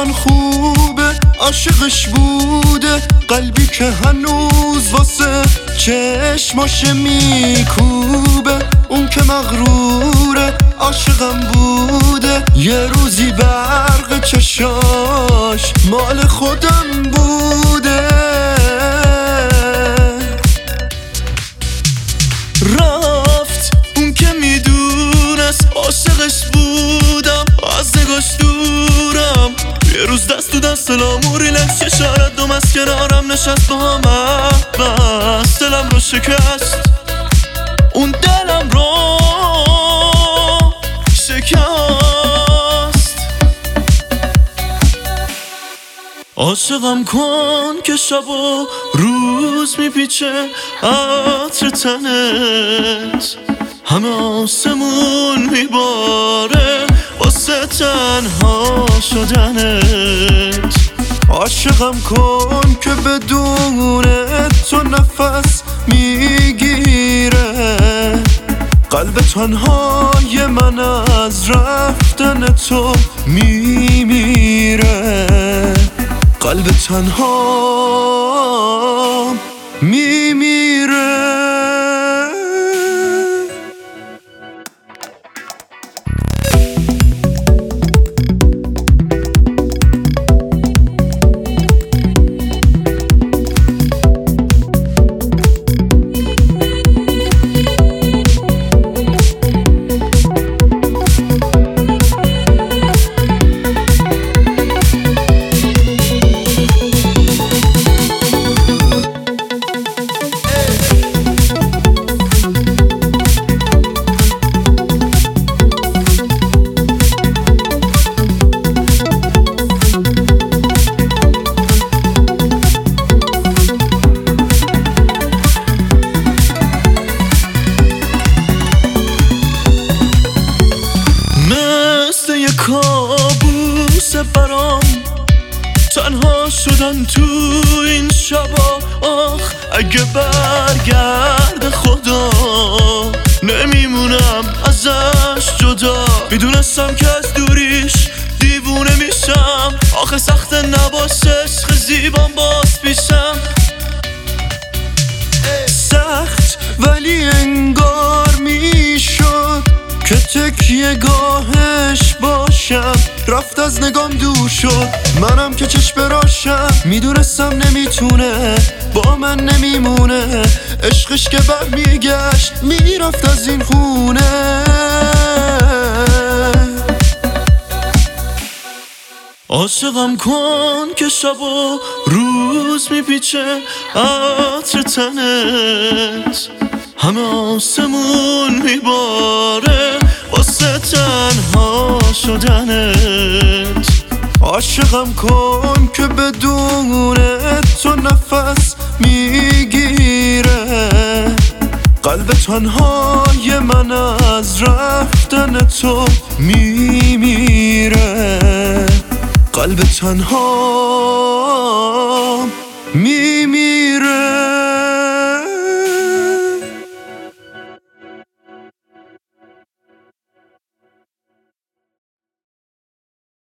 الان خوبه، عاشقش بوده، قلبی که هنوز واسه چشماش میکوبه. اون که مغروره عاشقم بوده، یه روزی برق چشاش مال خودم بوده. رفت اون که میدونست عاشقش بودم، از نگاش دورم. یه روز دست تو دست لاموری لکس چشارت دوم از کنارم نشست با هم بس دلم رو شکست، اون دلم رو شکست. عاشقم کن که شب و روز میپیچه عطر تنت، همه آسمون میباره واسه تنها شدنت. عاشقم کن که بدون تو نفس میگیره، قلب تنهای من از رفتن تو میمیره، قلب تنها میمیره. کابوس برام تنها شدن تو این شبا. آخ اگه برگرد خدا نمیمونم ازش جدا. میدونستم که از دوریش دیوونه میشم، آخه سخت نباشه عشق زیبام باز پیشم. سخت ولی انگار میشد که تکیه گاهش باشم. رفت از نگام دور شد، منم که چشم براشم. میدونستم نمیتونه با من نمیمونه، عشقش که برمیگشت میرفت از این خونه. عاشقم کن که شب و روز میپیچه عطر تنت، همه آسمون میباره واسه تنها شدنت. عاشقم کن که بدون تو نفس میگیره، قلب تنهای من از رفتن تو میمیره، قلب تنها